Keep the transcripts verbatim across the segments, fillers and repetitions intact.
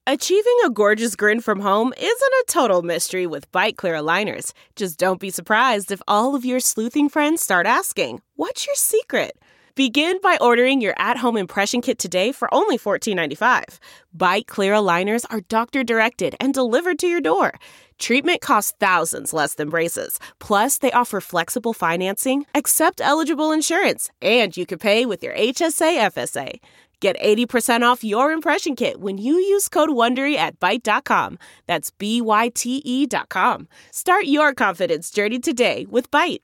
Achieving a gorgeous grin from home isn't a total mystery with Byte Clear aligners. Just don't be surprised if all of your sleuthing friends start asking, "What's your secret?" Begin by ordering your at-home impression kit today for only fourteen ninety-five. Byte Clear aligners are doctor-directed and delivered to your door. Treatment costs thousands less than braces. Plus, they offer flexible financing, accept eligible insurance, and you can pay with your H S A F S A. Get eighty percent off your impression kit when you use code WONDERY at byte dot com. That's B Y T E dot com. Start your confidence journey today with Byte.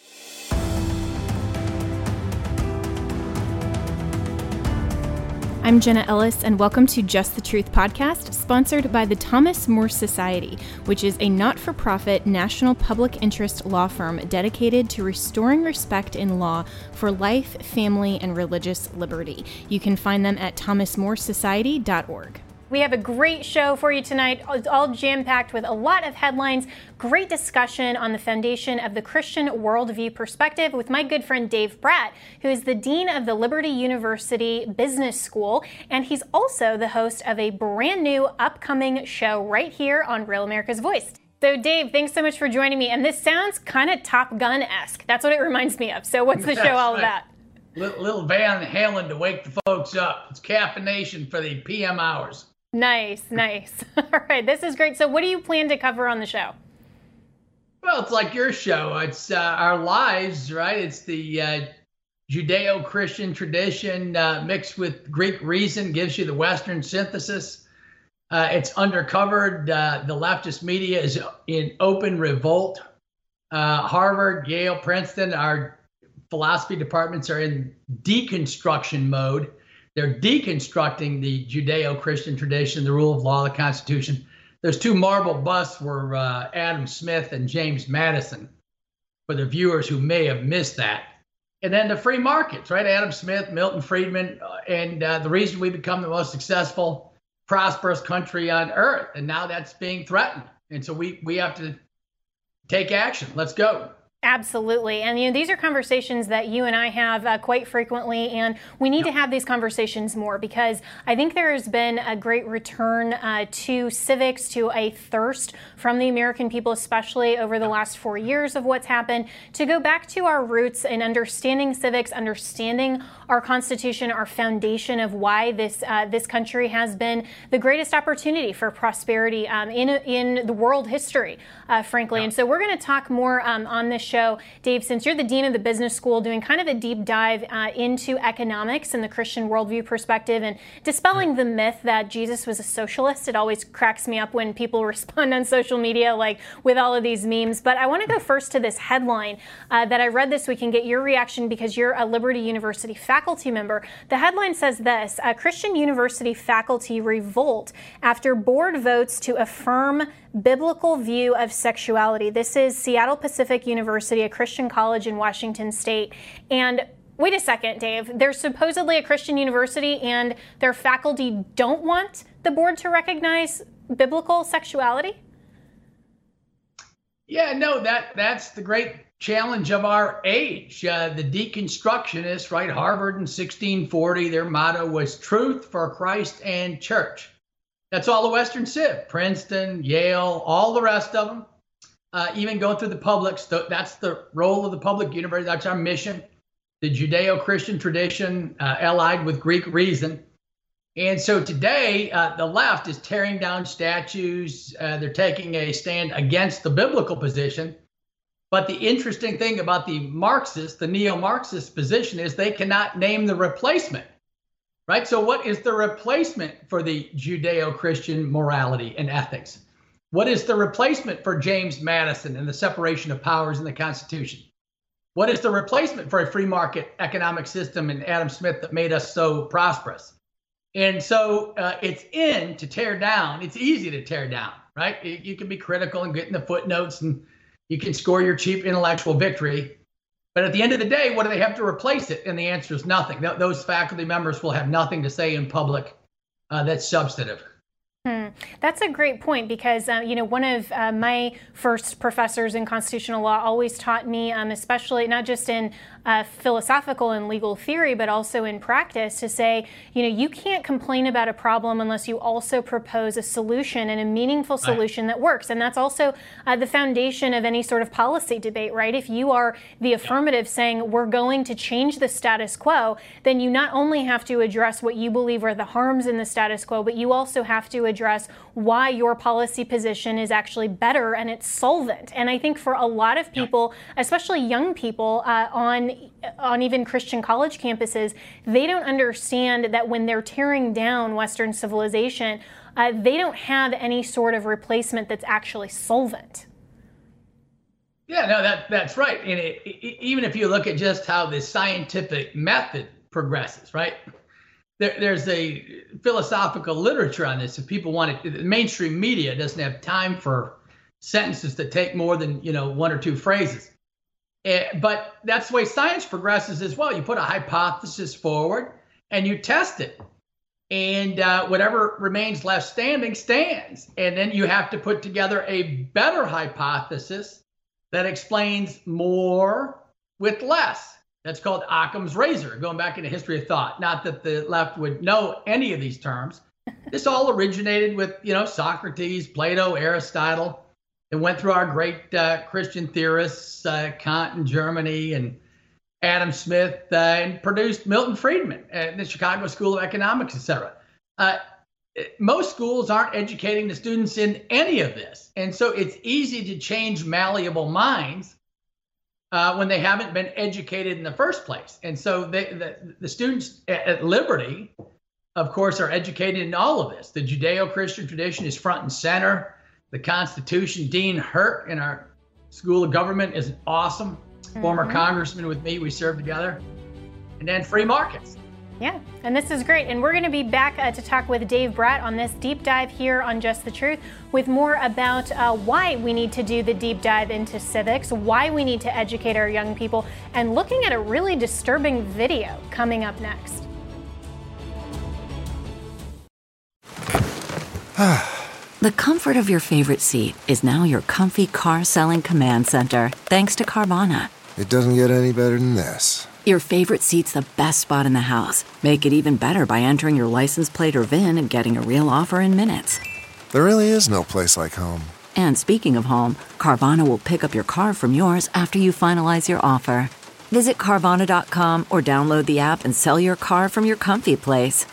I'm Jenna Ellis, and welcome to Just the Truth podcast, sponsored by the Thomas More Society, which is a not-for-profit national public interest law firm dedicated to restoring respect in law for life, family, and religious liberty. You can find them at thomas more society dot org. We have a great show for you tonight, all jam-packed with a lot of headlines, great discussion on the foundation of the Christian worldview perspective with my good friend Dave Bratt, who is the Dean of the Liberty University Business School, and he's also the host of a brand new upcoming show right here on Real America's Voice. So Dave, thanks so much for joining me, and this sounds kind of Top Gun-esque. That's what it reminds me of. So what's the show all about? Little, little Van Halen to wake the folks up. It's caffeination for the P M hours. Nice, nice. All right, this is great. So what do you plan to cover on the show? Well, it's like your show. It's uh, our lives, right? It's the uh, Judeo-Christian tradition uh, mixed with Greek reason, gives you the Western synthesis. Uh, it's undercovered. Uh, the leftist media is in open revolt. Uh, Harvard, Yale, Princeton, our philosophy departments are in deconstruction mode. They're deconstructing the Judeo-Christian tradition, the rule of law, the Constitution. There's two marble busts were uh, Adam Smith and James Madison, for the viewers who may have missed that. And then the free markets, right? Adam Smith, Milton Friedman, uh, and uh, the reason we become the most successful, prosperous country on earth. And now that's being threatened. And so we, we have to take action. Let's go. Absolutely. And you know, these are conversations that you and I have uh, quite frequently, and we need yep. to have these conversations more because I think there has been a great return uh, to civics, to a thirst from the American people, especially over the last four years of what's happened, to go back to our roots and understanding civics, understanding our Constitution, our foundation of why this uh, this country has been the greatest opportunity for prosperity um, in in the world history, uh, frankly. Yep. And so we're going to talk more um, on this show. Show. Dave, since you're the Dean of the Business School, doing kind of a deep dive uh, into economics and the Christian worldview perspective and dispelling the myth that Jesus was a socialist. It always cracks me up when people respond on social media like with all of these memes. But I want to go first to this headline uh, that I read this week and get your reaction because you're a Liberty University faculty member. The headline says this: a Christian University faculty revolt after board votes to affirm biblical view of sexuality. This is Seattle Pacific University, a Christian college in Washington State. And wait a second, Dave, they're supposedly a Christian university and their faculty don't want the board to recognize biblical sexuality? Yeah, no, that that's the great challenge of our age. Uh, the deconstructionists, right? Harvard in sixteen forty, their motto was truth for Christ and church. That's all the Western Civ, Princeton, Yale, all the rest of them, uh, even going through the publics. That's the role of the public university. That's our mission. The Judeo-Christian tradition uh, allied with Greek reason. And so today, uh, the left is tearing down statues. Uh, they're taking a stand against the biblical position. But the interesting thing about the Marxist, the neo-Marxist position is they cannot name the replacement. Right? So what is the replacement for the Judeo-Christian morality and ethics? What is the replacement for James Madison and the separation of powers in the Constitution? What is the replacement for a free market economic system in Adam Smith that made us so prosperous? And so uh, it's in to tear down. It's easy to tear down, right? You, you can be critical and get in the footnotes and you can score your cheap intellectual victory. But at the end of the day, what do they have to replace it? And the answer is nothing. Th- those faculty members will have nothing to say in public uh, that's substantive. Hmm. That's a great point because, uh, you know, one of uh, my first professors in constitutional law always taught me, um, especially not just in uh, philosophical and legal theory, but also in practice, to say, you know, you can't complain about a problem unless you also propose a solution and a meaningful solution that works. And that's also uh, the foundation of any sort of policy debate, right? If you are the affirmative saying we're going to change the status quo, then you not only have to address what you believe are the harms in the status quo, but you also have to address why your policy position is actually better and it's solvent. And I think for a lot of people, especially young people uh, on on even Christian college campuses, they don't understand that when they're tearing down Western civilization, uh, they don't have any sort of replacement that's actually solvent. Yeah, no, that that's right. And it, it, even if you look at just how the scientific method progresses, right? There, there's a philosophical literature on this. If people want it, the mainstream media doesn't have time for sentences that take more than, you know, one or two phrases. Uh, but that's the way science progresses as well. You put a hypothesis forward and you test it. And uh, whatever remains left standing stands. And then you have to put together a better hypothesis that explains more with less. That's called Occam's razor, going back into history of thought. Not that the left would know any of these terms. This all originated with, you know, Socrates, Plato, Aristotle. It went through our great uh, Christian theorists, uh, Kant in Germany and Adam Smith, uh, and produced Milton Friedman at the Chicago School of Economics, et cetera. Uh, most schools aren't educating the students in any of this. And so it's easy to change malleable minds uh, when they haven't been educated in the first place. And so they, the, the students at, at Liberty, of course, are educated in all of this. The Judeo-Christian tradition is front and center. The Constitution, Dean Hurt in our School of Government is awesome. Mm-hmm. Former congressman with me, we served together. And then free markets. Yeah, and this is great. And we're going to be back uh, to talk with Dave Bratt on this deep dive here on Just the Truth with more about uh, why we need to do the deep dive into civics, why we need to educate our young people, and looking at a really disturbing video coming up next. The comfort of your favorite seat is now your comfy car-selling command center, thanks to Carvana. It doesn't get any better than this. Your favorite seat's the best spot in the house. Make it even better by entering your license plate or V I N and getting a real offer in minutes. There really is no place like home. And speaking of home, Carvana will pick up your car from yours after you finalize your offer. Visit Carvana dot com or download the app and sell your car from your comfy place.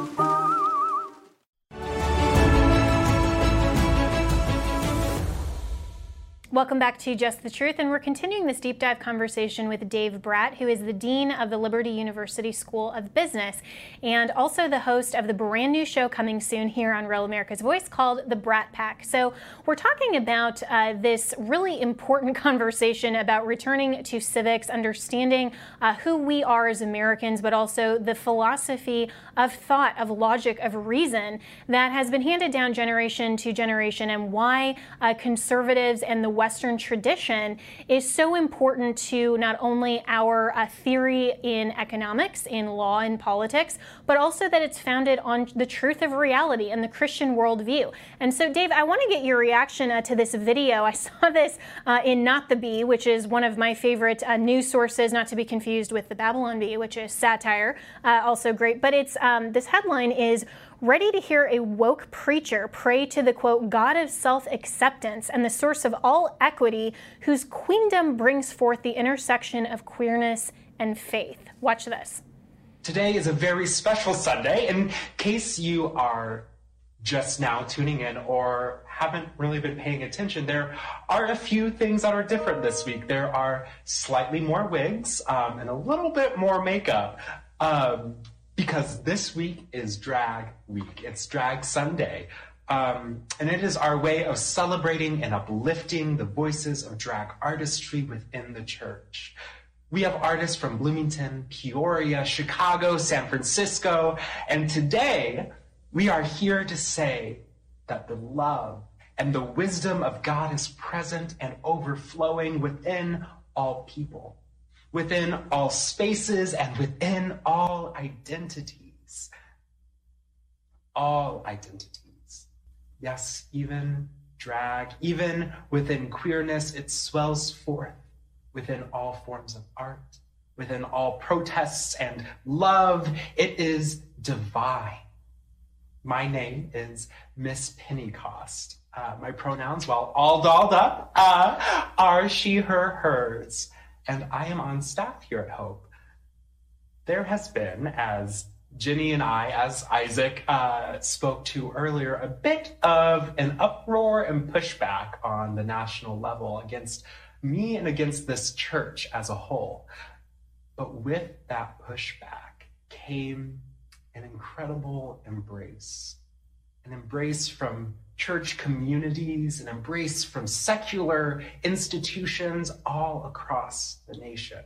Welcome back to Just the Truth, and we're continuing this deep dive conversation with Dave Bratt, who is the Dean of the Liberty University School of Business and also the host of the brand new show coming soon here on Real America's Voice called The Bratt Pack. So we're talking about uh, this really important conversation about returning to civics, understanding uh, who we are as Americans, but also the philosophy of thought, of logic, of reason that has been handed down generation to generation, and why uh, conservatives and the Western tradition is so important to not only our uh, theory in economics, in law, and politics, but also that it's founded on the truth of reality and the Christian worldview. And so, Dave, I want to get your reaction uh, to this video. I saw this uh, in Not the Bee, which is one of my favorite uh, news sources, not to be confused with the Babylon Bee, which is satire, uh, also great. But it's um, this headline is, "Ready to hear a woke preacher pray to the, quote, God of self-acceptance and the source of all equity, whose queendom brings forth the intersection of queerness and faith." Watch this. Today is a very special Sunday. In case you are just now tuning in or haven't really been paying attention, there are a few things that are different this week. There are slightly more wigs um, and a little bit more makeup. Um, Because this week is Drag Week. It's Drag Sunday. Um, and it is our way of celebrating and uplifting the voices of drag artistry within the church. We have artists from Bloomington, Peoria, Chicago, San Francisco, and today we are here to say that the love and the wisdom of God is present and overflowing within all people, within all spaces, and within all identities. All identities. Yes, even drag, even within queerness, it swells forth within all forms of art, within all protests and love. It is divine. My name is Miss Pentecost. Uh, my pronouns, well, all dolled up, uh, are she, her, hers. And I am on staff here at Hope. There has been, as Jenny and I, as Isaac uh, spoke to earlier, a bit of an uproar and pushback on the national level against me and against this church as a whole. But with that pushback came an incredible embrace, an embrace from church communities, an embrace from secular institutions all across the nation.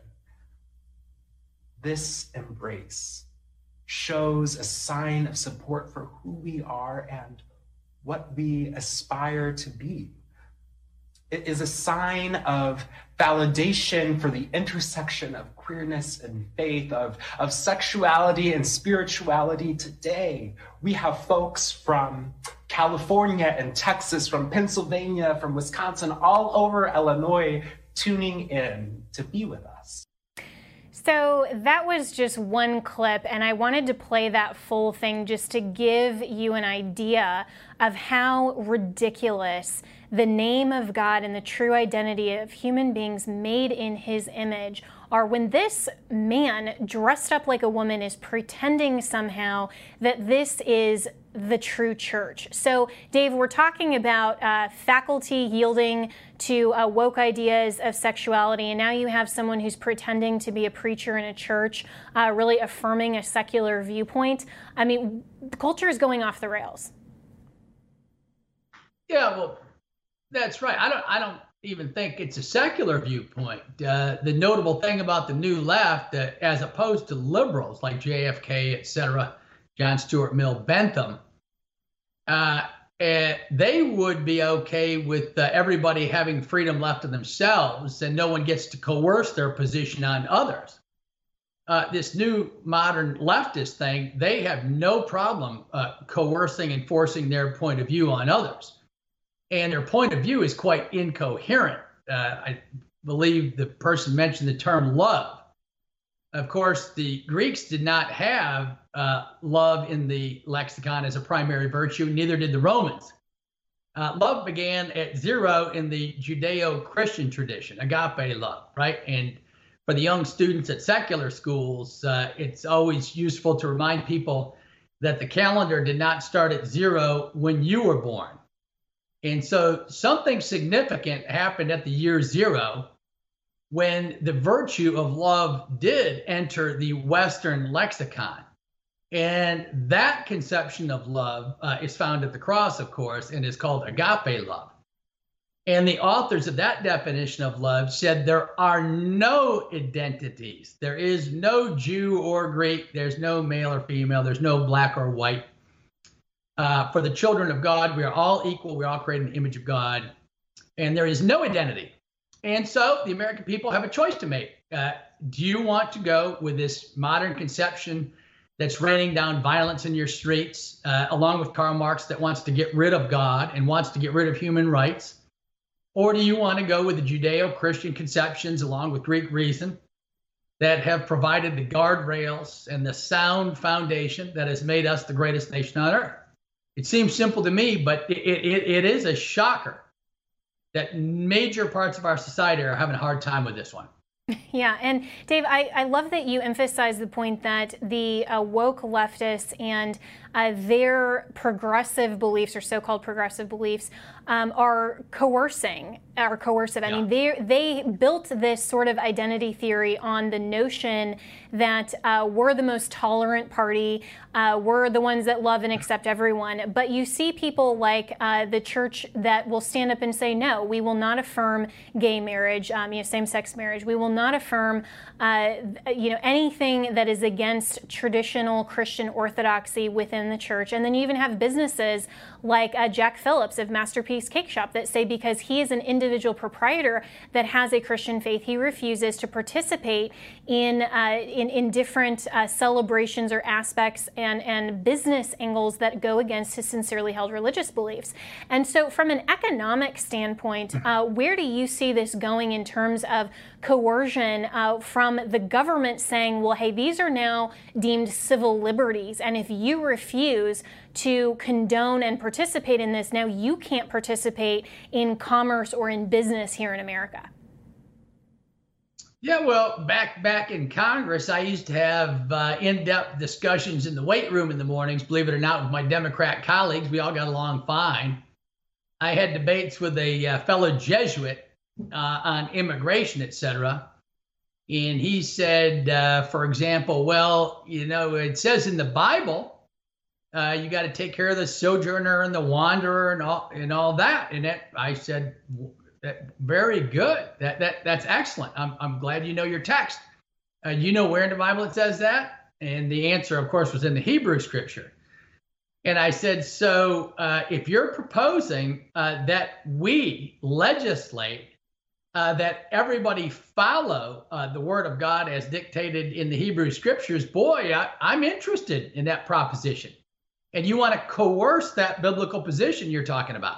This embrace shows a sign of support for who we are and what we aspire to be. It is a sign of validation for the intersection of queerness and faith, of, of sexuality and spirituality today. We have folks from California and Texas, from Pennsylvania, from Wisconsin, all over Illinois tuning in to be with us. So that was just one clip, and I wanted to play that full thing just to give you an idea of how ridiculous the name of God and the true identity of human beings made in his image are when this man dressed up like a woman is pretending somehow that this is the true church. So, Dave, we're talking about uh, faculty yielding to uh, woke ideas of sexuality, and now you have someone who's pretending to be a preacher in a church, uh, really affirming a secular viewpoint. I mean, the culture is going off the rails. Yeah, well, that's right. I don't. I don't even think it's a secular viewpoint. Uh, the notable thing about the new left, uh, as opposed to liberals like J F K, et cetera, John Stuart Mill, Bentham, uh, uh, they would be okay with uh, everybody having freedom left to themselves and no one gets to coerce their position on others. Uh, this new modern leftist thing, they have no problem uh, coercing and forcing their point of view on others. And their point of view is quite incoherent. Uh, I believe the person mentioned the term love. Of course, the Greeks did not have uh, love in the lexicon as a primary virtue, neither did the Romans. Uh, love began at zero in the Judeo-Christian tradition, agape love, right? And for the young students at secular schools, uh, it's always useful to remind people that the calendar did not start at zero when you were born. And so something significant happened at the year zero when the virtue of love did enter the Western lexicon. And that conception of love uh, is found at the cross, of course, and is called agape love. And the authors of that definition of love said there are no identities. There is no Jew or Greek. There's no male or female. There's no black or white. Uh, for the children of God, we are all equal. We're all created in the image of God. And there is no identity. And so the American people have a choice to make. Uh, do you want to go with this modern conception that's raining down violence in your streets, uh, along with Karl Marx that wants to get rid of God and wants to get rid of human rights? Or do you want to go with the Judeo-Christian conceptions along with Greek reason that have provided the guardrails and the sound foundation that has made us the greatest nation on earth? It seems simple to me, but it, it, it is a shocker that major parts of our society are having a hard time with this one. Yeah, and Dave, I, I love that you emphasize the point that the uh, woke leftists and uh, their progressive beliefs, or so-called progressive beliefs, um, are coercing, are coercive. I yeah. mean, they they built this sort of identity theory on the notion that uh, we're the most tolerant party, uh, we're the ones that love and accept everyone. But you see people like uh, the church that will stand up and say, no, we will not affirm gay marriage, um, you know, same-sex marriage. We will not not affirm, uh, you know, anything that is against traditional Christian orthodoxy within the church. And then you even have businesses like uh, Jack Phillips of Masterpiece Cake Shop that say because he is an individual proprietor that has a Christian faith, he refuses to participate in uh, in, in different uh, celebrations or aspects and, and business angles that go against his sincerely held religious beliefs. And so from an economic standpoint, uh, where do you see this going in terms of coercion uh, from the government saying, well, hey, these are now deemed civil liberties, and if you refuse to condone and participate in this, now you can't participate in commerce or in business here in America? Yeah, well, back back in Congress, I used to have uh, in-depth discussions in the weight room in the mornings, believe it or not, with my Democrat colleagues. We all got along fine. I had debates with a uh, fellow Jesuit uh, on immigration, et cetera. And he said, uh, for example, well, you know, it says in the Bible, uh, you got to take care of the sojourner and the wanderer and all and all that. And that, I said, that, very good. That that that's excellent. I'm I'm glad you know your text. Uh, you know where in the Bible it says that? And the answer, of course, was in the Hebrew scripture. And I said, so uh, if you're proposing uh, that we legislate uh, that everybody follow uh, the word of God as dictated in the Hebrew scriptures, boy, I, I'm interested in that proposition. And you want to coerce that biblical position you're talking about.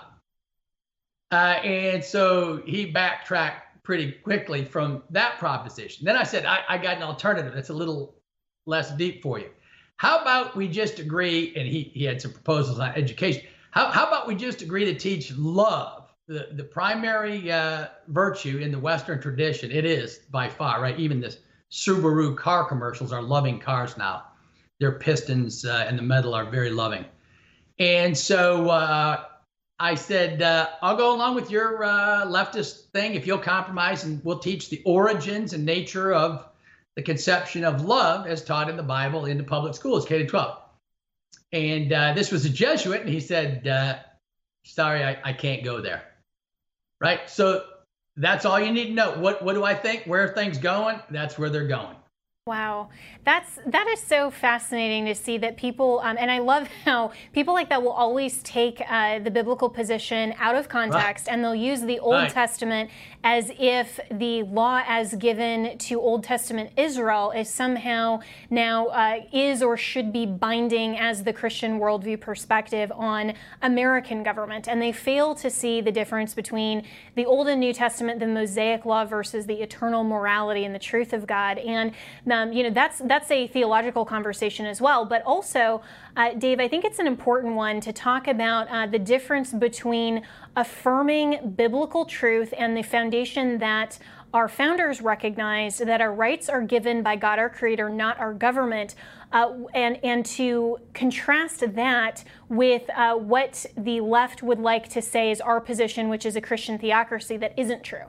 Uh, and so he backtracked pretty quickly from that proposition. Then I said, I, I got an alternative that's a little less deep for you. How about we just agree, and he, he had some proposals on education. How, how about we just agree to teach love, the, the primary uh, virtue in the Western tradition? It is by far, right? Even the Subaru car commercials are loving cars now. Their pistons uh, and the metal are very loving. And so uh, I said, uh, I'll go along with your uh, leftist thing if you'll compromise, and we'll teach the origins and nature of the conception of love as taught in the Bible in the public schools, K to twelve. And uh, this was a Jesuit, and he said, uh, sorry, I, I can't go there. Right? So that's all you need to know. What, what do I think? Where are things going? That's where they're going. Wow, that's that is so fascinating to see that people, um, and I love how people like that will always take uh, the biblical position out of context, right, and they'll use the Old right. Testament as if the law as given to Old Testament Israel is somehow now uh, is or should be binding as the Christian worldview perspective on American government, and they fail to see the difference between the Old and New Testament, the Mosaic law versus the eternal morality and the truth of God. And Um, you know, that's that's a theological conversation as well. But also, uh, Dave, I think it's an important one to talk about uh, the difference between affirming biblical truth and the foundation that our founders recognized, that our rights are given by God, our Creator, not our government, uh, and, and to contrast that with uh, what the left would like to say is our position, which is a Christian theocracy that isn't true.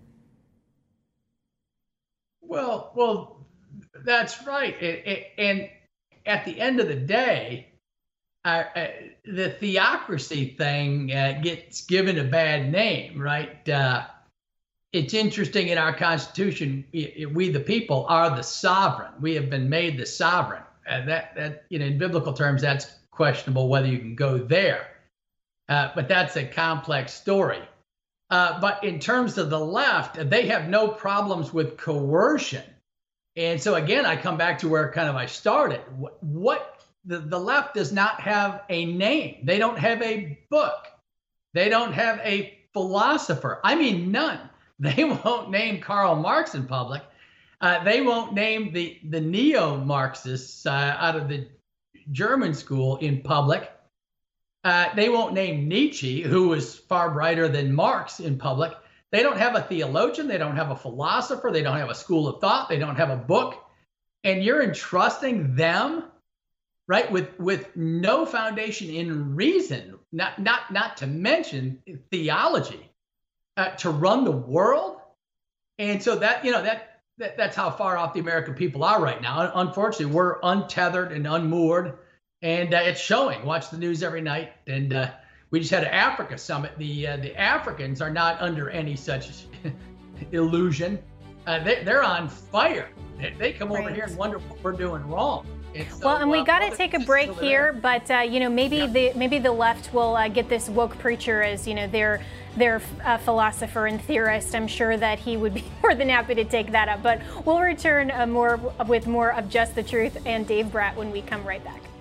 Well, well. That's right. It, it, and at the end of the day, uh, uh, the theocracy thing uh, gets given a bad name, right? Uh, it's interesting in our Constitution, we, we the people are the sovereign. We have been made the sovereign. And that, that you know, in biblical terms, that's questionable whether you can go there. Uh, but that's a complex story. Uh, but in terms of the left, they have no problems with coercion. And so, again, I come back to where kind of I started. What, what the, the left does not have a name. They don't have a book. They don't have a philosopher. I mean, none. They won't name Karl Marx in public. Uh, they won't name the, the neo-Marxists uh, out of the German school in public. Uh, they won't name Nietzsche, who was far brighter than Marx, in public. They don't have a theologian. They don't have a philosopher. They don't have a school of thought. They don't have a book. And you're entrusting them, right, with, with no foundation in reason, not, not, not to mention theology, uh, to run the world. And so that, you know, that, that that's how far off the American people are right now. Unfortunately, we're untethered and unmoored, and uh, it's showing. Watch the news every night. And, uh, we just had an Africa summit. The uh, the Africans are not under any such illusion. uh, they, they're on fire. They, they come Right. over here and wonder what we're doing wrong. And so, Well, and we uh, got to other take a pieces break over here, there. but uh, you know, maybe Yeah. the maybe the left will uh, get this woke preacher as you know their their uh, philosopher and theorist. I'm sure that he would be more than happy to take that up. But we'll return uh, more with more of Just the Truth and Dave Bratt when we come right back.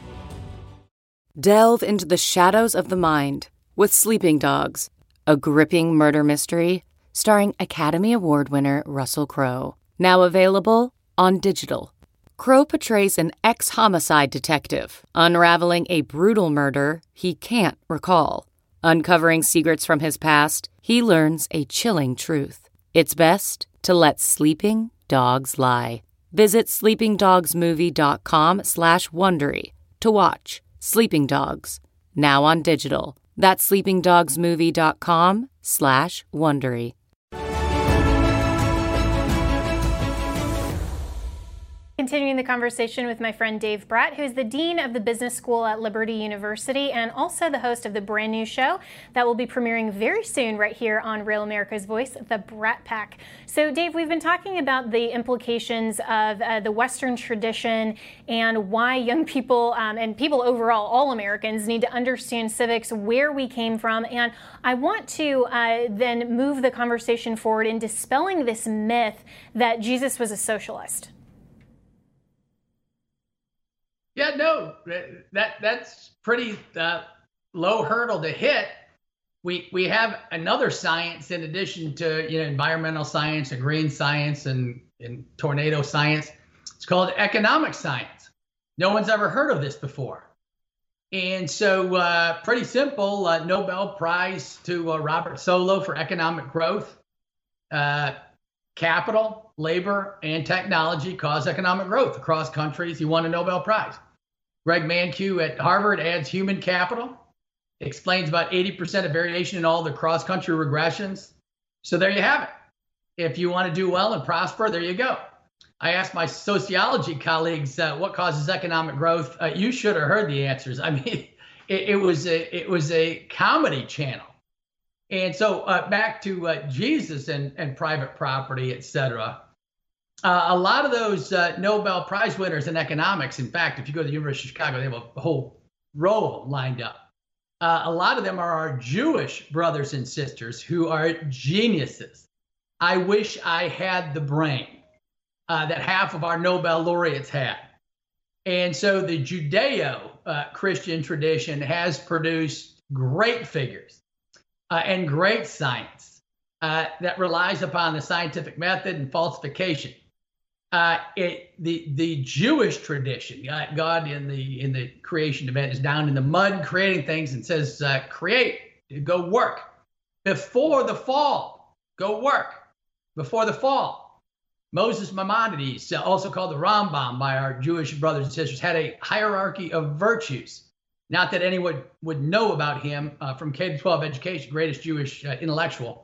Delve into the shadows of the mind with Sleeping Dogs, a gripping murder mystery starring Academy Award winner Russell Crowe. Now available on digital. Crowe portrays an ex-homicide detective unraveling a brutal murder he can't recall. Uncovering secrets from his past, he learns a chilling truth. It's best to let sleeping dogs lie. Visit sleepingdogsmovie.com slash Wondery to watch Sleeping Dogs, now on digital. That's sleepingdogsmovie.com slash Wondery. Continuing the conversation with my friend Dave Bratt, who is the Dean of the Business School at Liberty University and also the host of the brand new show that will be premiering very soon right here on Real America's Voice, The Bratt Pack. So, Dave, we've been talking about the implications of uh, the Western tradition and why young people um, and people overall, all Americans, need to understand civics, where we came from. And I want to uh, then move the conversation forward in dispelling this myth that Jesus was a socialist. Yeah, no, that that's pretty uh, low hurdle to hit. We we have another science in addition to you know environmental science and green science and, and tornado science. It's called economic science. No one's ever heard of this before. And so uh, pretty simple, uh, Nobel Prize to uh, Robert Solow for economic growth. Uh, capital, labor, and technology cause economic growth across countries. He won a Nobel Prize. Greg Mankiw at Harvard adds human capital, explains about eighty percent of variation in all the cross-country regressions. So there you have it. If you want to do well and prosper, there you go. I asked my sociology colleagues uh, what causes economic growth. Uh, you should have heard the answers. I mean, it, it was a it was a comedy channel. And so uh, back to uh, Jesus and, and private property, et cetera. Uh, a lot of those uh, Nobel Prize winners in economics, in fact, if you go to the University of Chicago, they have a whole row of them lined up. Uh, a lot of them are our Jewish brothers and sisters who are geniuses. I wish I had the brain uh, that half of our Nobel laureates had. And so the Judeo-Christian uh, tradition has produced great figures uh, and great science uh, that relies upon the scientific method and falsification. Uh, it, the the Jewish tradition, God, God in the in the creation event is down in the mud creating things and says, uh, create, go work. Before the fall, go work. Before the fall. Moses Maimonides, also called the Rambam by our Jewish brothers and sisters, had a hierarchy of virtues. Not that anyone would know about him uh, from K to twelve education, greatest Jewish uh, intellectual.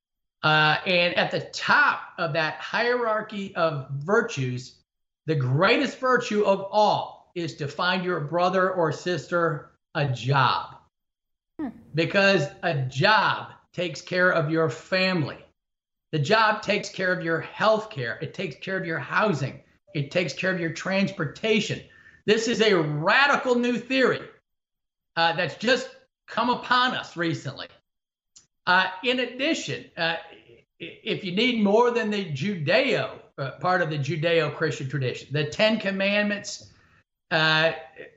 Uh, and at the top of that hierarchy of virtues, the greatest virtue of all is to find your brother or sister a job. Hmm. Because a job takes care of your family. The job takes care of your health care. It takes care of your housing. It takes care of your transportation. This is a radical new theory uh, that's just come upon us recently. Uh, in addition, uh, if you need more than the Judeo, uh, part of the Judeo-Christian tradition, the Ten Commandments uh,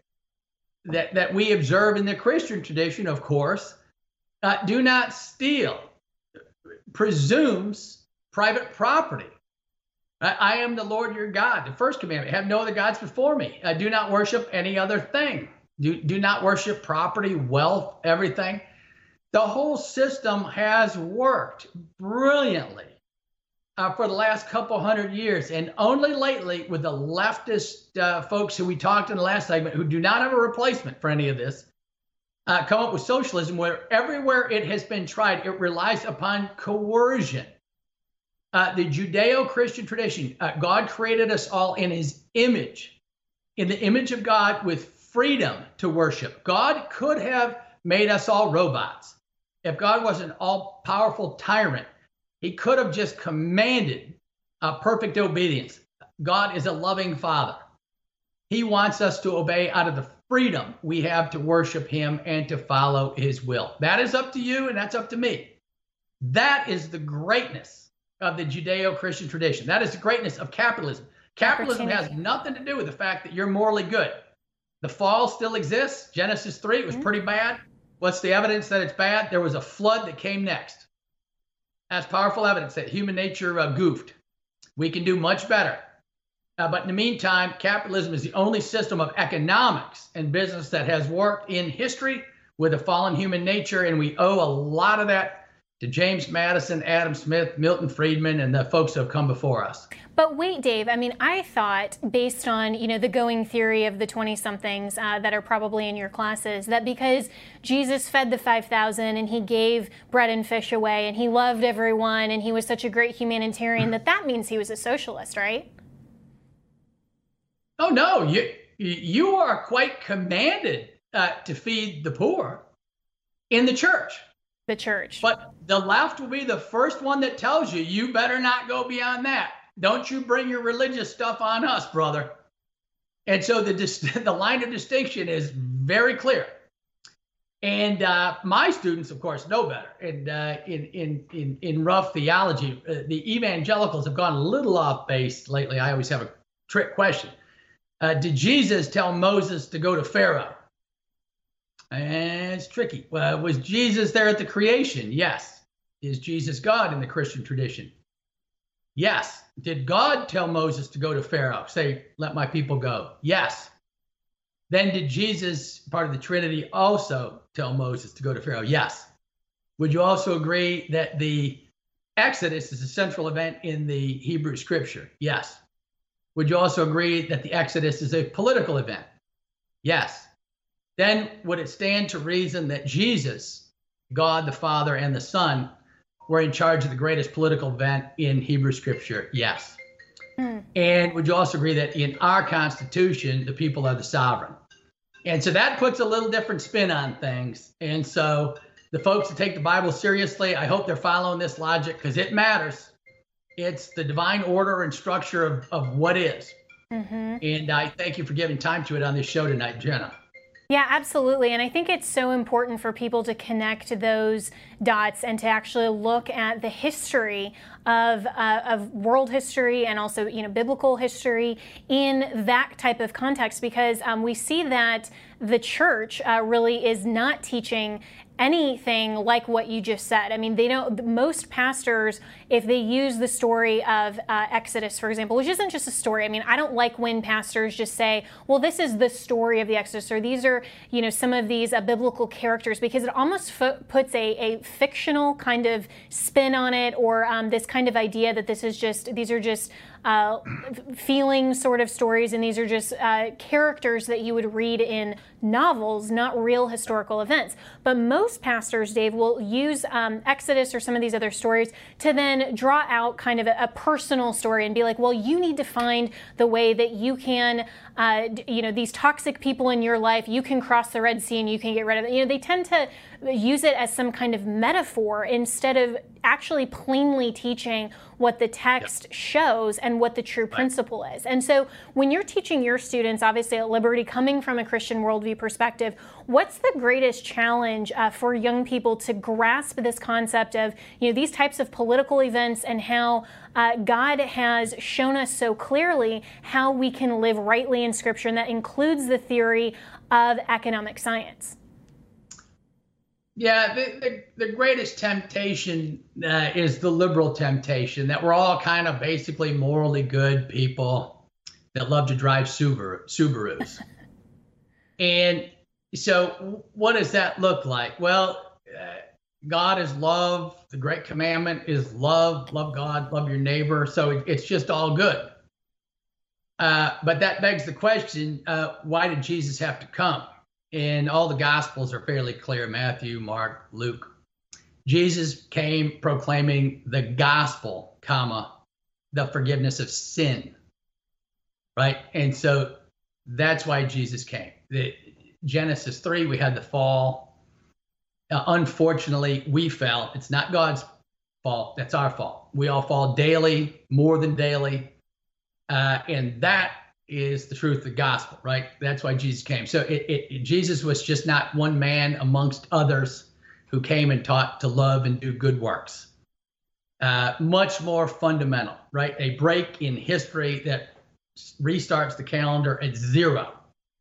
that, that we observe in the Christian tradition, of course, uh, do not steal, presumes private property. I, I am the Lord your God. The first commandment, have no other gods before me. Uh, do not worship any other thing. Do, do not worship property, wealth, everything. The whole system has worked brilliantly uh, for the last couple hundred years. And only lately with the leftist uh, folks who we talked in the last segment who do not have a replacement for any of this, uh, come up with socialism where everywhere it has been tried, it relies upon coercion. Uh, the Judeo-Christian tradition, uh, God created us all in his image, in the image of God with freedom to worship. God could have made us all robots. If God was an all-powerful tyrant, he could have just commanded uh, perfect obedience. God is a loving Father. He wants us to obey out of the freedom we have to worship him and to follow his will. That is up to you, and that's up to me. That is the greatness of the Judeo-Christian tradition. That is the greatness of capitalism. Capitalism has nothing to do with the fact that you're morally good. The fall still exists. Genesis three, it was mm-hmm. pretty bad. What's the evidence that it's bad? There was a flood that came next. That's powerful evidence that human nature uh, goofed. We can do much better. Uh, but in the meantime, capitalism is the only system of economics and business that has worked in history with a fallen human nature, and we owe a lot of that to James Madison, Adam Smith, Milton Friedman, and the folks who have come before us. But wait, Dave, I mean, I thought, based on, you know, the going theory of the twenty-somethings uh, that are probably in your classes, that because Jesus fed the five thousand and he gave bread and fish away and he loved everyone and he was such a great humanitarian, that that means he was a socialist, right? Oh, no, you, you are quite commanded uh, to feed the poor in the church. The church. But the left will be the first one that tells you, you better not go beyond that. Don't you bring your religious stuff on us, brother. And so the the line of distinction is very clear. And uh, my students, of course, know better. And uh, in, in, in, in rough theology, uh, the evangelicals have gone a little off base lately. I always have a trick question. Uh, did Jesus tell Moses to go to Pharaoh? And it's tricky. Uh, was Jesus there at the creation? Yes. Is Jesus God in the Christian tradition? Yes. Did God tell Moses to go to Pharaoh? Say, let my people go? Yes. Then did Jesus, part of the Trinity, also tell Moses to go to Pharaoh? Yes. Would you also agree that the Exodus is a central event in the Hebrew scripture? Yes. Would you also agree that the Exodus is a political event? Yes. Then would it stand to reason that Jesus, God the Father and the Son, were in charge of the greatest political event in Hebrew scripture? Yes. Mm. And would you also agree that in our Constitution, the people are the sovereign? And so that puts a little different spin on things. And so the folks that take the Bible seriously, I hope they're following this logic because it matters. It's the divine order and structure of, of what is. Mm-hmm. And I thank you for giving time to it on this show tonight, Jenna. Yeah, absolutely. And I think it's so important for people to connect those dots and to actually look at the history of uh, of world history and also, you know, biblical history in that type of context, because um, we see that the church uh, really is not teaching anything like what you just said. I mean, they don't, most pastors, if they use the story of uh, Exodus, for example, which isn't just a story. I mean, I don't like when pastors just say, well, this is the story of the Exodus, or these are, you know, some of these uh, biblical characters, because it almost fo- puts a, a fictional kind of spin on it, or um, this kind of idea that this is just, these are just uh, feeling sort of stories, and these are just uh, characters that you would read in novels, not real historical events. But most pastors, Dave, will use um, Exodus or some of these other stories to then draw out kind of a, a personal story and be like, well, you need to find the way that you can, uh, you know, these toxic people in your life, you can cross the Red Sea and you can get rid of it. You know, they tend to use it as some kind of metaphor instead of actually plainly teaching what the text yep. shows and what the true principle right. is. And so when you're teaching your students, obviously at Liberty, coming from a Christian worldview perspective, what's the greatest challenge uh, for young people to grasp this concept of, you know, these types of political events and how uh, God has shown us so clearly how we can live rightly in Scripture, and that includes the theory of economic science? Yeah, the, the, the greatest temptation uh, is the liberal temptation, that we're all kind of basically morally good people that love to drive Subaru, Subarus. And so what does that look like? Well, uh, God is love. The great commandment is love. Love God, love your neighbor. So it, it's just all good. Uh, but that begs the question, uh, why did Jesus have to come? And all the Gospels are fairly clear, Matthew, Mark, Luke. Jesus came proclaiming the gospel, comma, the forgiveness of sin, right? And so that's why Jesus came. The, Genesis three, we had the fall. Uh, unfortunately, we fell. It's not God's fault. That's our fault. We all fall daily, more than daily. Uh, and that is the truth of the gospel, right? That's why Jesus came. So it, it, Jesus was just not one man amongst others who came and taught to love and do good works. Uh, much more fundamental, right? A break in history that restarts the calendar at zero.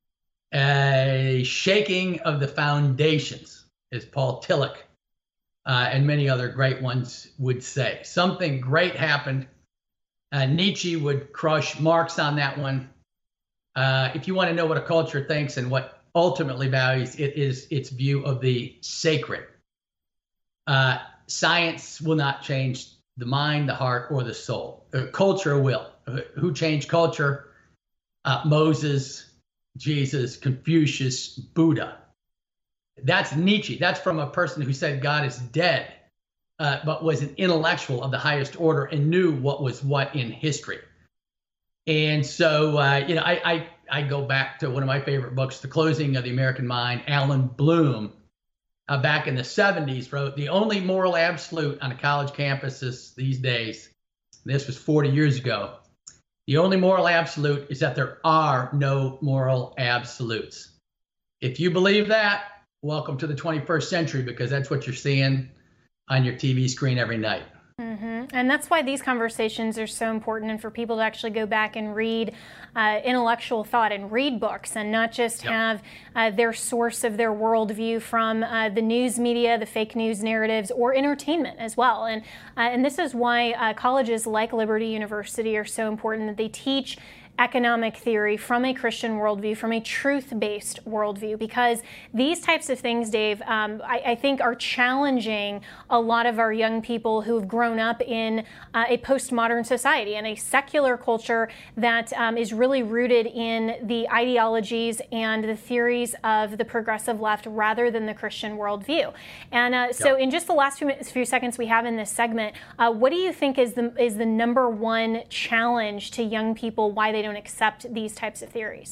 A shaking of the foundations, as Paul Tillich uh, and many other great ones would say. Something great happened. Uh, Nietzsche would crush Marx on that one. Uh, if you want to know what a culture thinks and what ultimately values, it is its view of the sacred. Uh, science will not change the mind, the heart, or the soul. Uh, culture will. Uh, who changed culture? Uh, Moses, Jesus, Confucius, Buddha. That's Nietzsche. That's from a person who said God is dead, uh, but was an intellectual of the highest order and knew what was what in history. And so, uh, you know, I, I I go back to one of my favorite books, The Closing of the American Mind. Alan Bloom, uh, back in the seventies, wrote, the only moral absolute on a college campuses these days, this was forty years ago, the only moral absolute is that there are no moral absolutes. If you believe that, welcome to the twenty-first century, because that's what you're seeing on your T V screen every night. Mm-hmm. And that's why these conversations are so important, and for people to actually go back and read uh, intellectual thought and read books, and not just yep. have uh, their source of their worldview from uh, the news media, the fake news narratives, or entertainment as well. And uh, and this is why uh, colleges like Liberty University are so important, that they teach economic theory from a Christian worldview, from a truth-based worldview, because these types of things, Dave, um, I, I think are challenging a lot of our young people who have grown up in uh, a postmodern society and a secular culture that um, is really rooted in the ideologies and the theories of the progressive left rather than the Christian worldview. And uh, so yeah. in just the last few, few seconds we have in this segment, uh, what do you think is the, is the number one challenge to young people, why they don't accept these types of theories?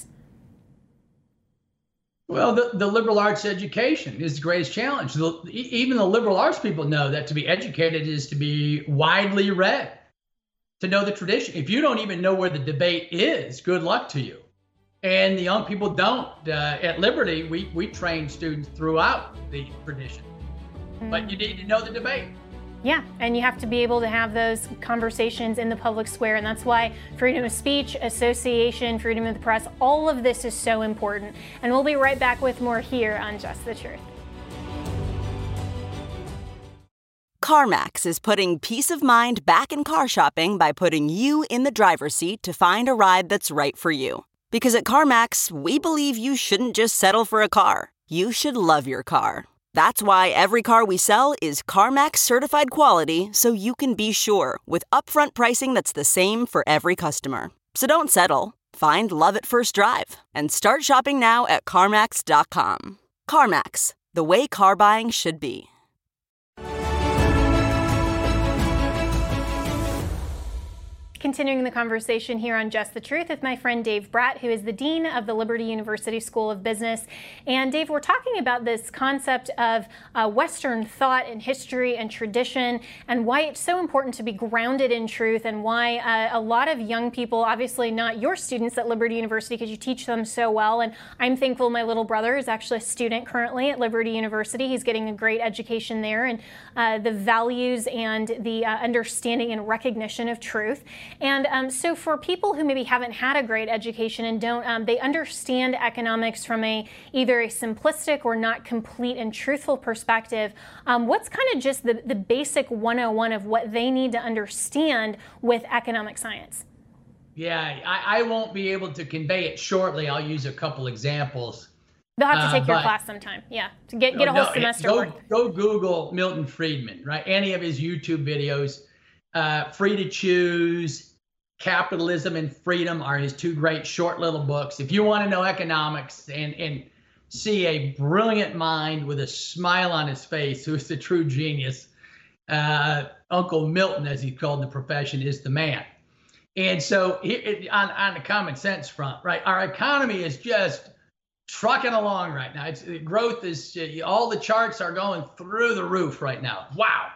Well, the, the liberal arts education is the greatest challenge. The, even the liberal arts people know that to be educated is to be widely read, to know the tradition. If you don't even know where the debate is, good luck to you. And the young people don't. Uh, at Liberty, we, we train students throughout the tradition. Mm. But you need to know the debate. Yeah, and you have to be able to have those conversations in the public square, and that's why freedom of speech, association, freedom of the press, all of this is so important. And we'll be right back with more here on Just the Truth. CarMax is putting peace of mind back in car shopping by putting you in the driver's seat to find a ride that's right for you. Because at CarMax, we believe you shouldn't just settle for a car. You should love your car. That's why every car we sell is CarMax certified quality, so you can be sure with upfront pricing that's the same for every customer. So don't settle. Find love at first drive and start shopping now at CarMax dot com. CarMax, the way car buying should be. Continuing the conversation here on Just the Truth with my friend Dave Bratt, who is the Dean of the Liberty University School of Business. And Dave, we're talking about this concept of uh, Western thought and history and tradition, and why it's so important to be grounded in truth, and why uh, a lot of young people, obviously not your students at Liberty University because you teach them so well, and I'm thankful my little brother is actually a student currently at Liberty University. He's getting a great education there, and uh, the values and the uh, understanding and recognition of truth. And um, so for people who maybe haven't had a great education and don't, um, they understand economics from a either a simplistic or not complete and truthful perspective, um, what's kind of just the, the basic one oh one of what they need to understand with economic science? Yeah, I, I won't be able to convey it shortly. I'll use a couple examples. They'll have to take uh, your class sometime, yeah, to get, get a whole no, semester go, worth. Go Google Milton Friedman, right? Any of his YouTube videos. Uh, Free to Choose, Capitalism and Freedom are his two great short little books. If you want to know economics and, and see a brilliant mind with a smile on his face, who's the true genius, uh, Uncle Milton, as he called the profession, is the man. And so it, it, on, on the common sense front, right, our economy is just trucking along right now. It's, growth is, uh, all the charts are going through the roof right now. Wow.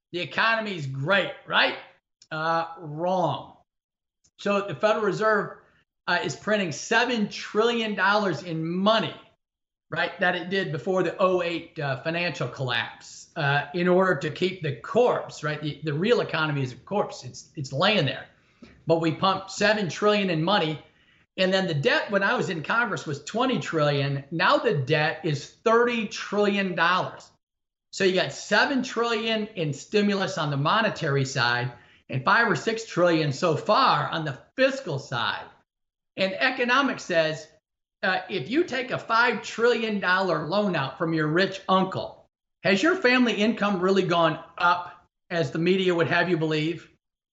The economy is great, right? Uh, wrong. So the Federal Reserve uh, is printing seven trillion dollars in money, right, that it did before the oh eight uh, financial collapse uh, in order to keep the corpse, right? The, the real economy is a corpse. It's, it's laying there. But we pumped seven trillion dollars in money. And then the debt when I was in Congress was twenty trillion dollars. Now the debt is thirty trillion dollars. So you got seven trillion dollars in stimulus on the monetary side and five or six trillion dollars so far on the fiscal side. And economics says, uh, if you take a five trillion dollars loan out from your rich uncle, has your family income really gone up as the media would have you believe?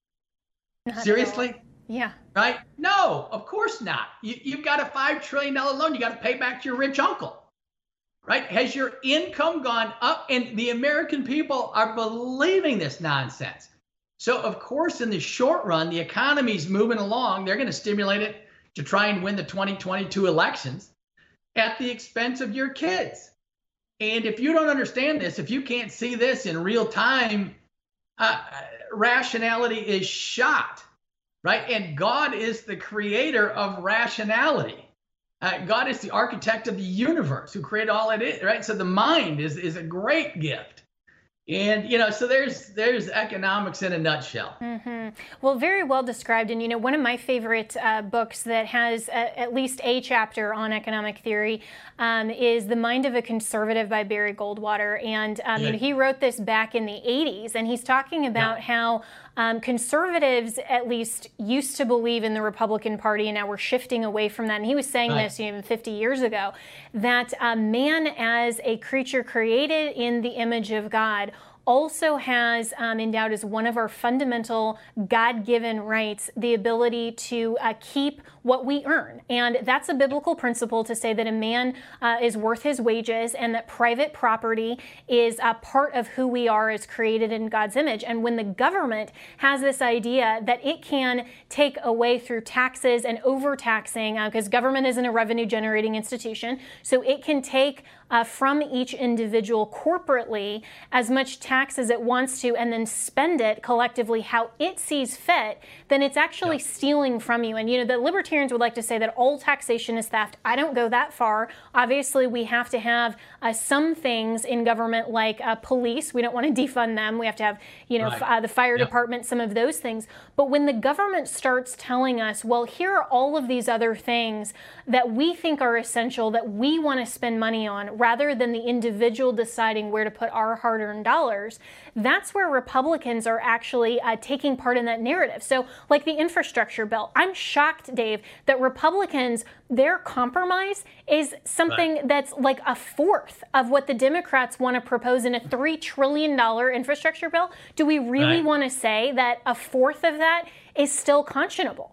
Not Seriously? Yeah. Right? No, of course not. You, you've got a five trillion dollars loan. You got to pay back to your rich uncle. Right? Has your income gone up? And the American people are believing this nonsense. So, of course, in the short run, the economy's moving along. They're going to stimulate it to try and win the twenty twenty-two elections at the expense of your kids. And if you don't understand this, if you can't see this in real time, uh, rationality is shot, right? And God is the creator of rationality. Uh, God is the architect of the universe who created all it is, right? So the mind is, is a great gift. And, you know, so there's there's economics in a nutshell. Mm-hmm. Well, very well described. And, you know, one of my favorite uh, books that has a, at least a chapter on economic theory um, is The Mind of a Conservative by Barry Goldwater. And, um, yeah. you know, he wrote this back in the eighties. And he's talking about yeah. how um, conservatives at least used to believe in the Republican Party, and now we're shifting away from that. And he was saying right. this even fifty years ago, that uh, man as a creature created in the image of God also has um, endowed as one of our fundamental God-given rights the ability to uh, keep what we earn. And that's a biblical principle to say that a man uh, is worth his wages and that private property is a part of who we are as created in God's image. And when the government has this idea that it can take away through taxes and overtaxing, because uh, government isn't a revenue-generating institution, so it can take Uh, from each individual corporately as much tax as it wants to and then spend it collectively how it sees fit, then it's actually yeah. stealing from you. And, you know, the libertarians would like to say that all taxation is theft. I don't go that far. Obviously, we have to have uh, some things in government like uh, police. We don't want to defund them. We have to have, you know, right. f- uh, the fire yep. department, some of those things. But when the government starts telling us, well, here are all of these other things that we think are essential that we want to spend money on, rather than the individual deciding where to put our hard-earned dollars, that's where Republicans are actually uh, taking part in that narrative. So like the infrastructure bill, I'm shocked, Dave, that Republicans, their compromise is something right. that's like a fourth of what the Democrats want to propose in a three trillion dollars infrastructure bill. Do we really right. want to say that a fourth of that is still conscionable?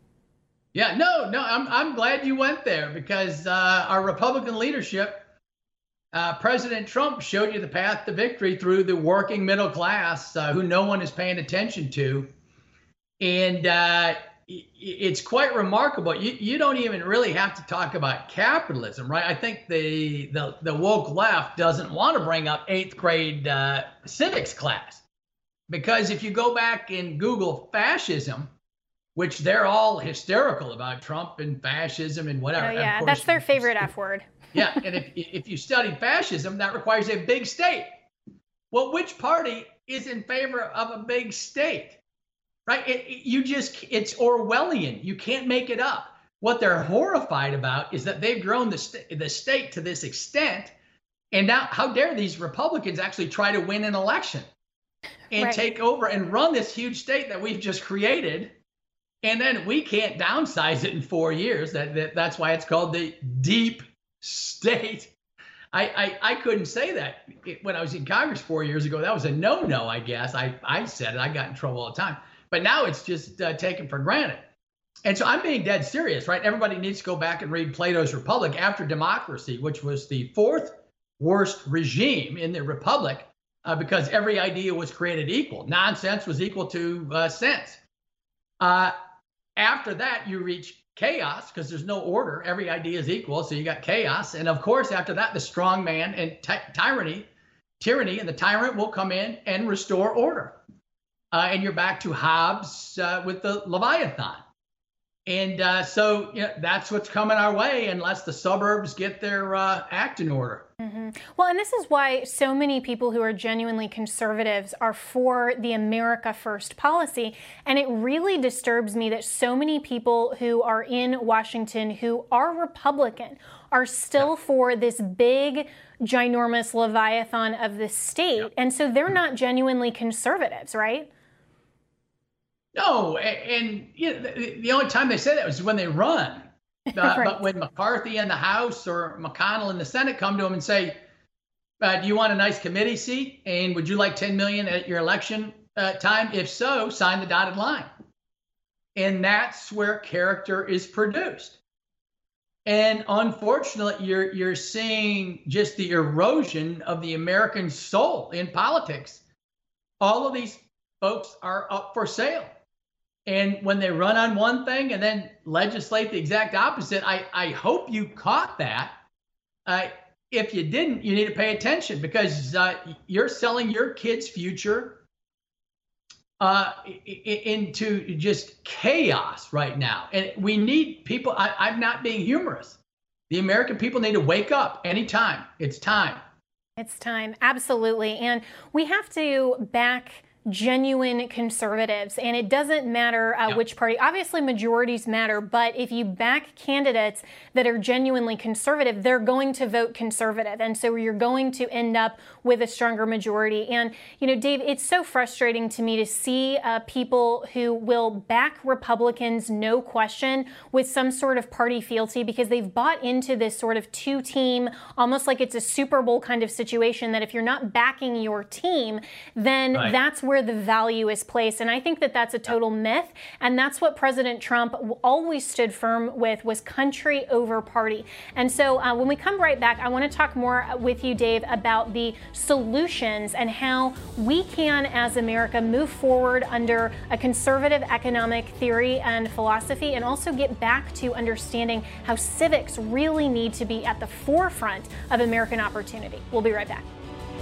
Yeah, no, no, I'm, I'm glad you went there because uh, our Republican leadership, Uh, President Trump showed you the path to victory through the working middle class, uh, who no one is paying attention to. And uh, it's quite remarkable. You, you don't even really have to talk about capitalism, right? I think the, the, the woke left doesn't want to bring up eighth grade uh, civics class. Because if you go back and Google fascism, which they're all hysterical about Trump and fascism and whatever. Oh, yeah, that's their favorite F word. Yeah, and if if you study fascism, that requires a big state. Well, which party is in favor of a big state, right? It, it, you just, it's Orwellian. You can't make it up. What they're horrified about is that they've grown the, st- the state to this extent, and now how dare these Republicans actually try to win an election and right. take over and run this huge state that we've just created, and then we can't downsize it in four years. That, that That's why it's called the deep state. I, I I couldn't say that when I was in Congress four years ago. That was a no-no, I guess. I, I said it. I got in trouble all the time. But now it's just uh, taken for granted. And so I'm being dead serious, right? Everybody needs to go back and read Plato's Republic after democracy, which was the fourth worst regime in the Republic uh, because every idea was created equal. Nonsense was equal to uh, sense. Uh, after that, you reach chaos because there's no order. Every idea is equal, so you got chaos. And of course, after that, the strong man and ty- tyranny tyranny, and the tyrant will come in and restore order. Uh, and you're back to Hobbes uh, with the Leviathan. And uh, so you know, that's what's coming our way unless the suburbs get their uh, act in order. Mm-hmm. Well, and this is why so many people who are genuinely conservatives are for the America First policy. And it really disturbs me that so many people who are in Washington who are Republican are still yeah. for this big, ginormous Leviathan of the state. Yeah. And so they're not genuinely conservatives, right? No, and, and you know, the, the only time they say that was when they run. Uh, right. But when McCarthy in the House or McConnell in the Senate come to them and say, uh, do you want a nice committee seat? And would you like ten million dollars at your election uh, time? If so, sign the dotted line. And that's where character is produced. And unfortunately, you're, you're seeing just the erosion of the American soul in politics. All of these folks are up for sale. And when they run on one thing and then legislate the exact opposite, I, I hope you caught that. Uh, if you didn't, you need to pay attention because uh, you're selling your kid's future uh, into just chaos right now. And we need people, I, I'm not being humorous. The American people need to wake up anytime. It's time. It's time. Absolutely. And we have to back genuine conservatives, and it doesn't matter uh, yep. which party. Obviously, majorities matter, but if you back candidates that are genuinely conservative, they're going to vote conservative, and so you're going to end up with a stronger majority. And, you know, Dave, it's so frustrating to me to see uh, people who will back Republicans, no question, with some sort of party fealty because they've bought into this sort of two-team, almost like it's a Super Bowl kind of situation, that if you're not backing your team, then right. that's where where the value is placed. And I think that that's a total myth. And that's what President Trump always stood firm with, was country over party. And so uh, when we come right back, I want to talk more with you, Dave, about the solutions and how we can, as America, move forward under a conservative economic theory and philosophy, and also get back to understanding how civics really need to be at the forefront of American opportunity. We'll be right back.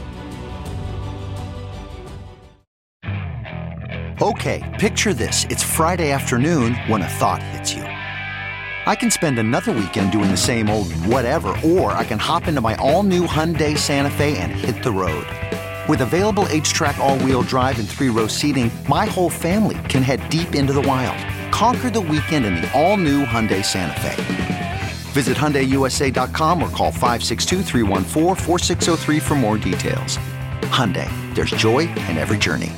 Okay, picture this. It's Friday afternoon when a thought hits you. I can spend another weekend doing the same old whatever, or I can hop into my all-new Hyundai Santa Fe and hit the road. With available H-Track all-wheel drive and three-row seating, my whole family can head deep into the wild. Conquer the weekend in the all-new Hyundai Santa Fe. Visit Hyundai U S A dot com or call five six two, three one four, four six zero three for more details. Hyundai, there's joy in every journey.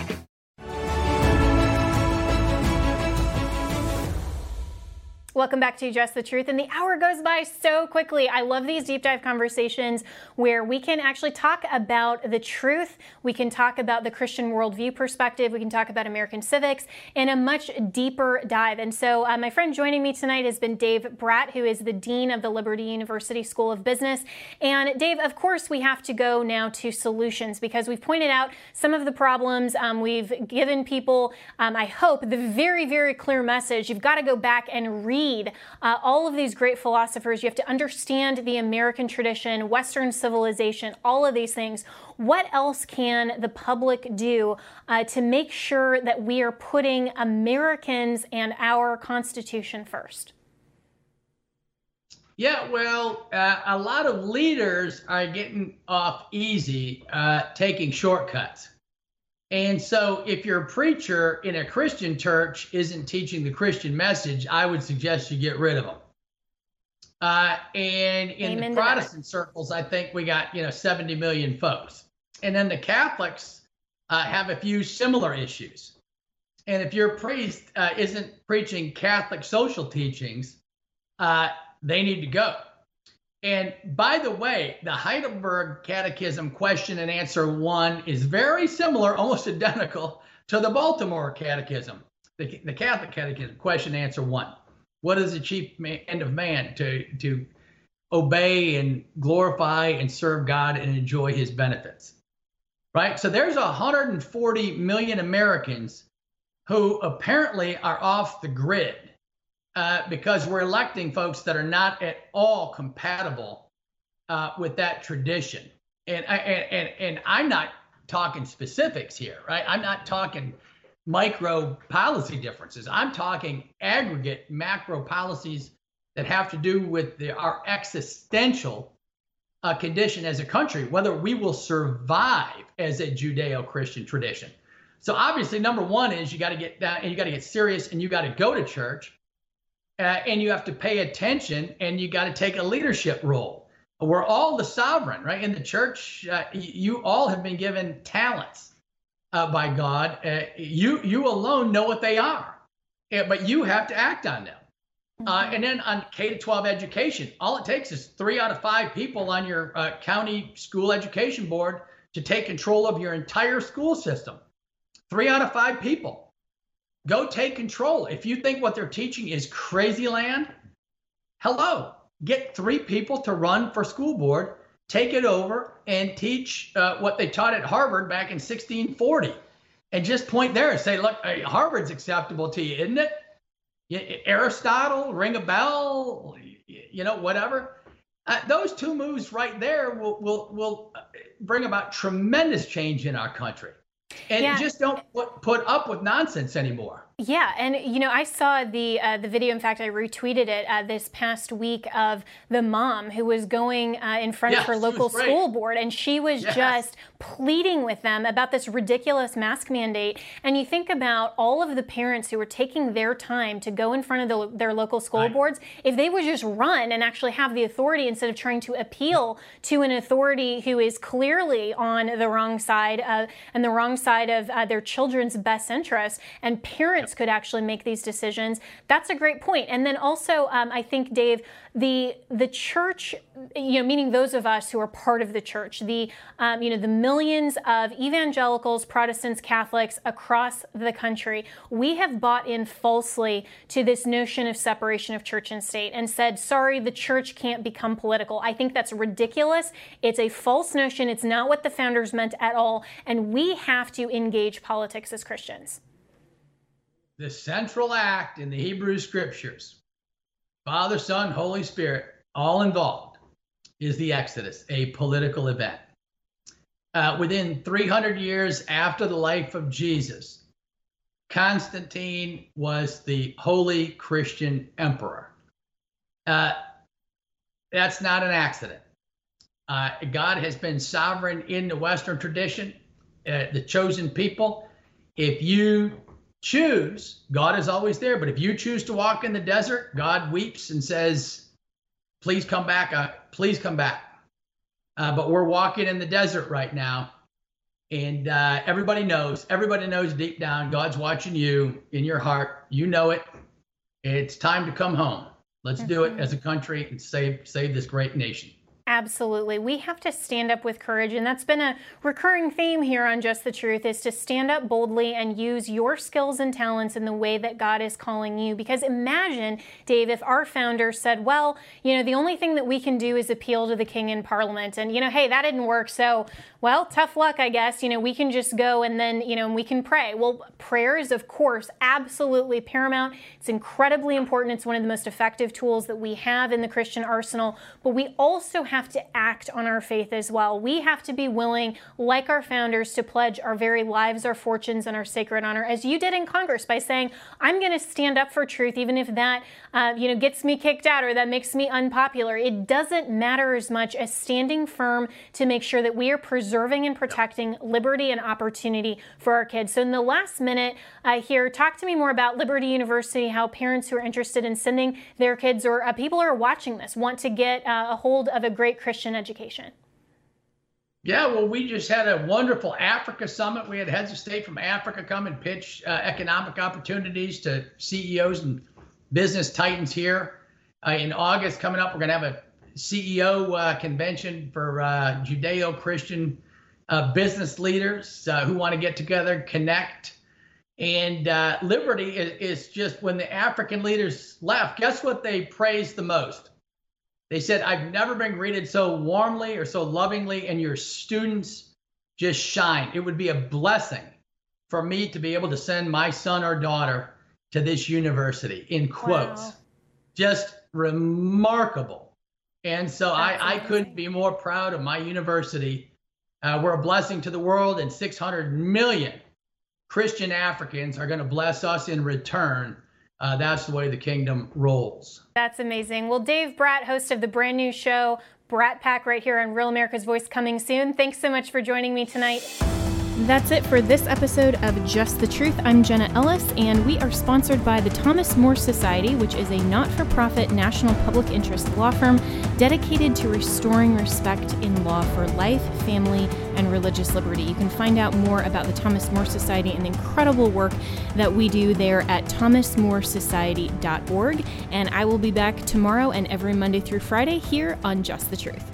Welcome back to Just the Truth. And the hour goes by so quickly. I love these deep dive conversations where we can actually talk about the truth. We can talk about the Christian worldview perspective. We can talk about American civics in a much deeper dive. And so uh, my friend joining me tonight has been Dave Bratt, who is the Dean of the Liberty University School of Business. And Dave, of course, we have to go now to solutions because we've pointed out some of the problems. Um, we've given people, um, I hope, the very, very clear message. You've got to go back and read Uh, all of these great philosophers. You have to understand the American tradition, Western civilization, all of these things. What else can the public do uh, to make sure that we are putting Americans and our Constitution first? Yeah, well, uh, a lot of leaders are getting off easy, uh, taking shortcuts. And so if your preacher in a Christian church isn't teaching the Christian message, I would suggest you get rid of them. Uh, and in Amen the Protestant circles, I think we got, you know, seventy million folks. And then the Catholics uh, have a few similar issues. And if your priest uh, isn't preaching Catholic social teachings, uh, they need to go. And by the way, the Heidelberg Catechism question and answer one is very similar, almost identical, to the Baltimore Catechism, the, the Catholic Catechism, question and answer one. What is the chief end of man? To, to obey and glorify and serve God and enjoy his benefits, right? So there's one hundred forty million Americans who apparently are off the grid. Uh, because we're electing folks that are not at all compatible uh, with that tradition. And, I, and, and, and I'm not talking specifics here, right? I'm not talking micro policy differences. I'm talking aggregate macro policies that have to do with the, our existential uh, condition as a country, whether we will survive as a Judeo-Christian tradition. So obviously, number one is you got to get down and you got to get serious and you got to go to church uh, and you have to pay attention and you got to take a leadership role. We're all the sovereign, right? In the church, uh, you all have been given talents uh, by God. Uh, you you alone know what they are, uh, but you have to act on them. Uh, and then on K to twelve education, all it takes is three out of five people on your uh, county school education board to take control of your entire school system. Three out of five people. Go take control. If you think what they're teaching is crazy land, hello. Get three people to run for school board, take it over, and teach uh, what they taught at Harvard back in sixteen forty. And just point there and say, look, uh, Harvard's acceptable to you, isn't it? Aristotle, ring a bell, you know, whatever. Uh, those two moves right there will, will, will bring about tremendous change in our country. And yeah. just don't put, put up with nonsense anymore. Yeah, and you know, I saw the uh, the video. In fact, I retweeted it uh, this past week of the mom who was going uh, in front yes, of her local school board, and she was yes. just pleading with them about this ridiculous mask mandate. And you think about all of the parents who were taking their time to go in front of the, their local school right. boards. If they would just run and actually have the authority instead of trying to appeal to an authority who is clearly on the wrong side of, and the wrong side of uh, their children's best interests, and parents could actually make these decisions. That's a great point. And then also, um, I think, Dave, the the church, you know, meaning those of us who are part of the church, the um, you know, the millions of evangelicals, Protestants, Catholics across the country, we have bought in falsely to this notion of separation of church and state and said, sorry, the church can't become political. I think that's ridiculous. It's a false notion. It's not what the founders meant at all. And we have to engage politics as Christians. The central act in the Hebrew scriptures, Father, Son, Holy Spirit, all involved, is the Exodus, a political event. Uh, within three hundred years after the life of Jesus, Constantine was the holy Christian emperor. Uh, that's not an accident. Uh, God has been sovereign in the Western tradition, uh, the chosen people. If you choose, God is always there. But if you choose to walk in the desert, God weeps and says, please come back. Uh, please come back. Uh, but we're walking in the desert right now. And uh, everybody knows, everybody knows deep down, God's watching you in your heart. You know it. It's time to come home. Let's mm-hmm. do it as a country and save, save this great nation. Absolutely. We have to stand up with courage, and that's been a recurring theme here on Just the Truth, is to stand up boldly and use your skills and talents in the way that God is calling you. Because imagine, Dave, if our founders said, well, you know, the only thing that we can do is appeal to the king in Parliament, and, you know, hey, that didn't work, so, well, tough luck, I guess. You know, we can just go and then, you know, we can pray. Well, prayer is, of course, absolutely paramount. It's incredibly important. It's one of the most effective tools that we have in the Christian arsenal, but we also have to act on our faith as well. We have to be willing, like our founders, to pledge our very lives, our fortunes, and our sacred honor, as you did in Congress by saying, I'm going to stand up for truth, even if that, uh, you know, gets me kicked out or that makes me unpopular. It doesn't matter as much as standing firm to make sure that we are preserving and protecting liberty and opportunity for our kids. So in the last minute uh, here, talk to me more about Liberty University, how parents who are interested in sending their kids, or uh, people who are watching this, want to get uh, a hold of a great Christian education. Yeah, well, we just had a wonderful Africa summit. We had heads of state from Africa come and pitch uh, economic opportunities to C E Os and business titans here. Uh, in August coming up, we're going to have a C E O uh, convention for uh, Judeo-Christian uh, business leaders uh, who want to get together, connect. And uh, Liberty is, is just, when the African leaders left, guess what they praised the most? They said, I've never been greeted so warmly or so lovingly, and your students just shine. It would be a blessing for me to be able to send my son or daughter to this university, in quotes. Wow. Just remarkable. And so I, I couldn't be more proud of my university Uh, we're a blessing to the world, and six hundred million Christian Africans are going to bless us in return. Uh, that's the way the kingdom rolls. That's amazing. Well, Dave Brat, host of the brand new show, Brat Pack, right here on Real America's Voice, coming soon. Thanks so much for joining me tonight. That's it for this episode of Just the Truth. I'm Jenna Ellis, and we are sponsored by the Thomas More Society, which is a not-for-profit national public interest law firm dedicated to restoring respect in law for life, family, and religious liberty. You can find out more about the Thomas More Society and the incredible work that we do there at thomas more society dot org. And I will be back tomorrow and every Monday through Friday here on Just the Truth.